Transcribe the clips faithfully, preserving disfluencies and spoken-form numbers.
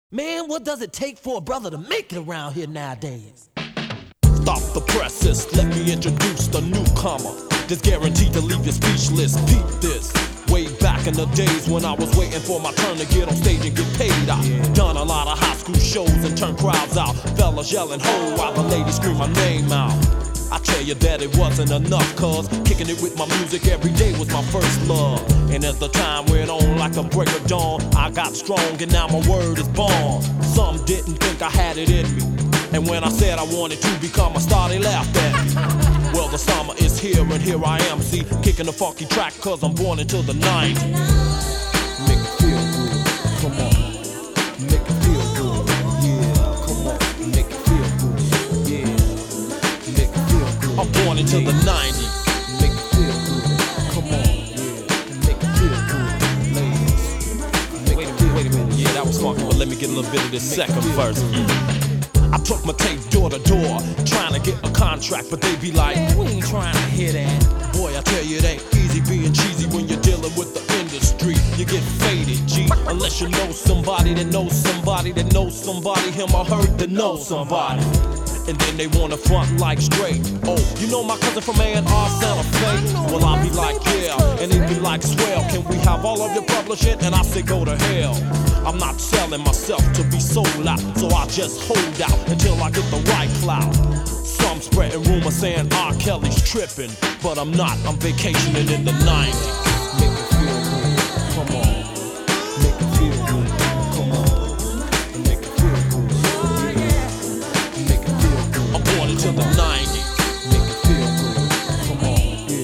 Man, what does it take for a brother to make it around here nowadays? Stop the presses, let me introduce the newcomer. That's guaranteed to leave you speechless. Peep this. Way back in the days when I was waiting for my turn to get on stage and get paid. I done a lot of high school shows and turned crowds out. Fellas yelling ho while the ladies scream my name out. I tell you that it wasn't enough, cause kicking it with my music every day was my first love. And as the time went on like a break of dawn, I got strong and now my word is born. Some didn't think I had it in me, and when I said I wanted to become a star, they laughed at me. Well, the summer is here and here I am, see, kicking a funky track cause I'm born into the nineties. Make it feel good, come on. Make it feel good, yeah, come on. Make it feel good, yeah. Make it feel good. I'm born into the nineties. Make it feel good, come on, yeah. Make it feel good, ladies. Make wait a minute, wait a minute, yeah, that was funky, but let me get a little bit of this second verse. I took my tape door to door, trying to get a contract, but they be like, Man, we ain't trying to hear that. boy, I tell you it ain't easy being cheesy when you're dealing with the industry. You get faded, G, unless you know somebody that knows somebody that knows somebody, him or her that knows somebody. And then they wanna front like straight. Oh, you know my cousin from A and R, Santa Fe? Well, I be like, yeah, and they be like, swell, can we have all of your publishing? And I say, go to hell. I'm not selling myself to be sold out, so I just hold out until I get the right clout. Some spreading rumors saying R. Kelly's tripping, but I'm not, I'm vacationing in the nineties. Make it feel good, come on. Make it feel good, come on. Make it feel good, yeah. Make it feel good. I'm born into the nineties. Make it feel good, come on,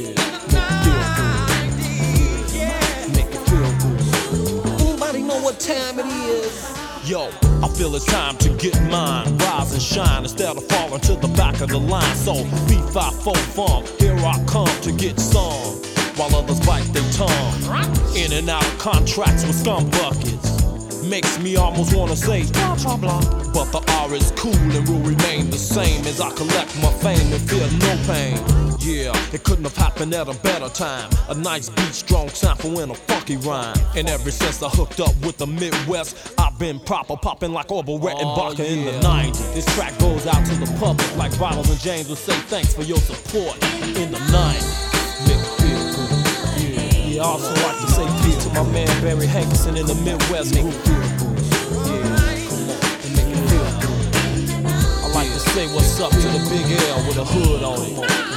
yeah. Make it feel good, yeah. Make it feel good. Anybody know what time it is? Yo, I feel it's time to get mine, rise and shine instead of falling to the back of the line. So B five four funk, here I come to get some, while others bite their tongue. In and out of contracts with scum buckets makes me almost wanna say blah blah blah, but the R is cool and will remain the same as I collect my fame and feel no pain. Yeah, it couldn't have happened at a better time. A nice beat, strong sample and a funky rhyme. And ever since I hooked up with the Midwest, I've been proper popping like Orville Redenbacher oh, yeah. in the nineties. This track goes out to the public like Bottles and James will say thanks for your support in the nineties. Make it feel good, yeah. Yeah, I also like to say peace to my man Barry Hankerson in the Midwest group. Yeah, come on, and make it feel good. I like to say what's up to the big L with a hood on it.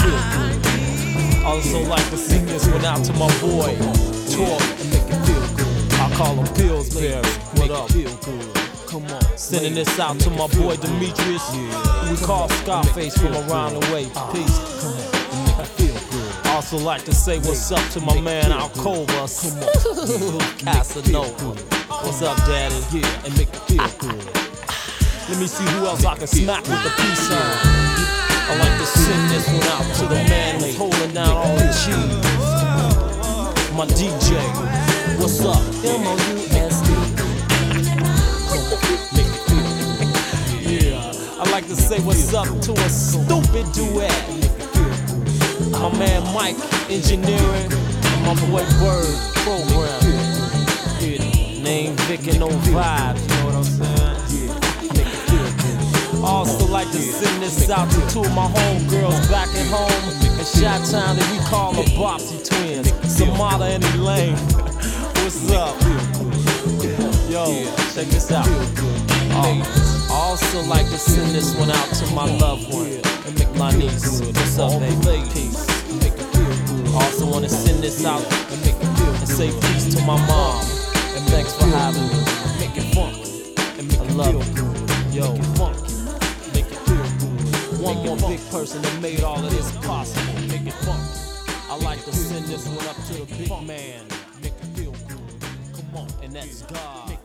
I also like to sing this one out to my boy Talk and make it feel good. I call him Pills, man. What up? Feel good. Come on. Sending this out to my boy Demetrius. We call Scarface from around the way. Peace. Come on. Make it feel good. I also like to say what's up to my man Alcova. Come on. Casanova. What's up, Daddy? Yeah, and make it feel good. Let me see who else I can smack with the peace sign. I like to send this one out to the man who's holding down all the cheese. My D J, what's up? M O U S D. Yeah, I like to say what's up to a stupid duet. My man Mike, engineering, and my boy Bird, programming. Name Vic and no vibes, you know what I'm saying? I also like to send this out to two of my homegirls back at home in Chi-Town that we call the Bopsy twins, Samara and Elaine. What's up? Yo, check this out. Uh, I also like to send this one out to my loved one, my niece. What's up, baby? Peace. I also want to send this out and say peace to my mom. And thanks for having me. Make it funk. I love it. Yo, funk. One more big person that made all of this possible. Make it funk. I like to send this one up to the big man. Make it feel good. Come on, and that's God.